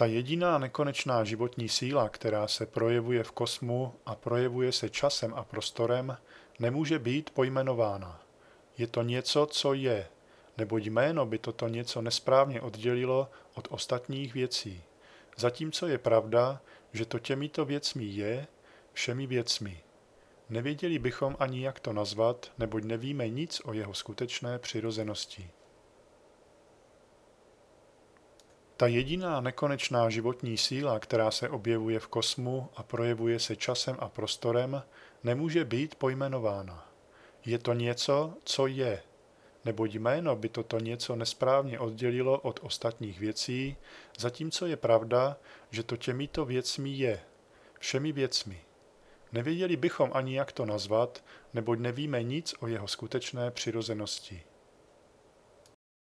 Ta jediná nekonečná životní síla, která se projevuje v kosmu a projevuje se časem a prostorem, nemůže být pojmenována. Je to něco, co je, neboť jméno by toto něco nesprávně oddělilo od ostatních věcí. Zatímco je pravda, že to těmito věcmi je, všemi věcmi. Nevěděli bychom ani, jak to nazvat, neboť nevíme nic o jeho skutečné přirozenosti. Ta jediná nekonečná životní síla, která se objevuje v kosmu a projevuje se časem a prostorem, nemůže být pojmenována. Je to něco, co je, neboť jméno by toto něco nesprávně oddělilo od ostatních věcí, zatímco je pravda, že to těmito věcmi je, všemi věcmi. Nevěděli bychom ani, jak to nazvat, neboť nevíme nic o jeho skutečné přirozenosti.